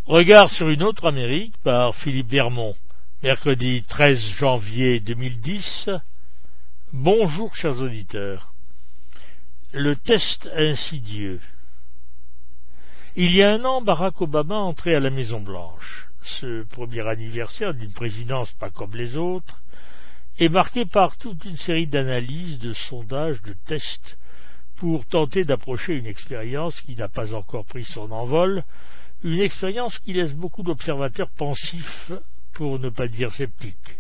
Regard sur une autre Amérique par Philippe Vermont, mercredi 13 janvier 2010. Bonjour chers auditeurs. Le test insidieux. Il y a un an, Barack Obama entrait à la Maison-Blanche. Ce premier anniversaire d'une présidence pas comme les autres est marqué par toute une série d'analyses, de sondages, de tests pour tenter d'approcher une expérience qui n'a pas encore pris son envol, une expérience qui laisse beaucoup d'observateurs pensifs, pour ne pas dire sceptiques.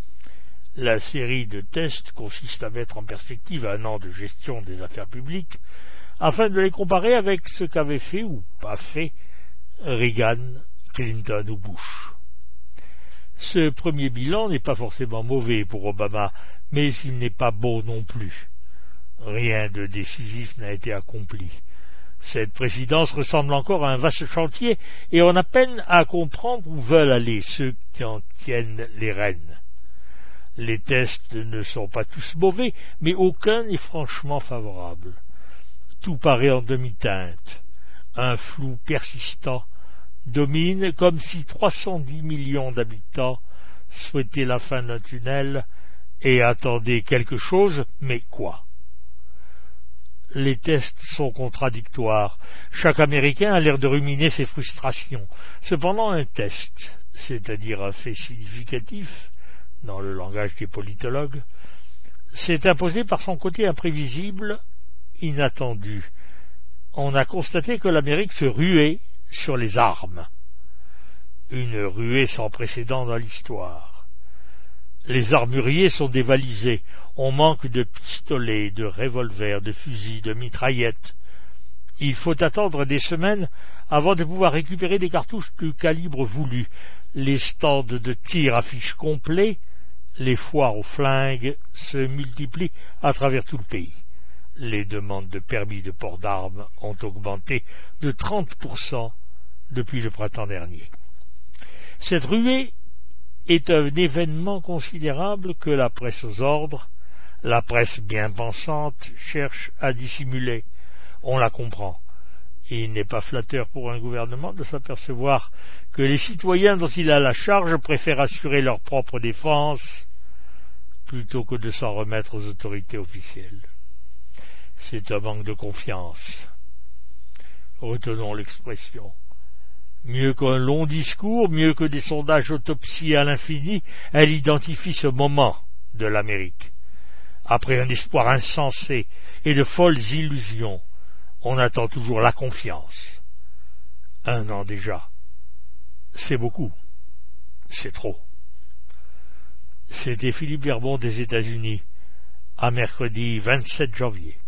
La série de tests consiste à mettre en perspective un an de gestion des affaires publiques, afin de les comparer avec ce qu'avaient fait ou pas fait Reagan, Clinton ou Bush. Ce premier bilan n'est pas forcément mauvais pour Obama, mais il n'est pas beau non plus. Rien de décisif n'a été accompli. Cette présidence ressemble encore à un vaste chantier et on a peine à comprendre où veulent aller ceux qui en tiennent les rênes. Les tests ne sont pas tous mauvais, mais aucun n'est franchement favorable. Tout paraît en demi-teinte. Un flou persistant domine comme si 310 millions d'habitants souhaitaient la fin d'un tunnel et attendaient quelque chose, mais quoi? Les tests sont contradictoires. Chaque Américain a l'air de ruminer ses frustrations. Cependant, un test, c'est-à-dire un fait significatif, dans le langage des politologues, s'est imposé par son côté imprévisible, inattendu. On a constaté que l'Amérique se ruait sur les armes. Une ruée sans précédent dans l'histoire. Les armuriers sont dévalisés. On manque de pistolets, de revolvers, de fusils, de mitraillettes. Il faut attendre des semaines avant de pouvoir récupérer des cartouches du calibre voulu. Les stands de tir affichent complets. Les foires aux flingues se multiplient à travers tout le pays. Les demandes de permis de port d'armes ont augmenté de 30% depuis le printemps dernier. Cette ruée est un événement considérable que la presse aux ordres, la presse bien pensante, cherche à dissimuler. On la comprend. Il n'est pas flatteur pour un gouvernement de s'apercevoir que les citoyens dont il a la charge préfèrent assurer leur propre défense plutôt que de s'en remettre aux autorités officielles. C'est un manque de confiance. Retenons l'expression. Mieux qu'un long discours, mieux que des sondages autopsiés à l'infini, elle identifie ce moment de l'Amérique. Après un espoir insensé et de folles illusions, on attend toujours la confiance. 1 an déjà. C'est beaucoup. C'est trop. C'était Philippe Vermont des États-Unis, à mercredi 27 janvier.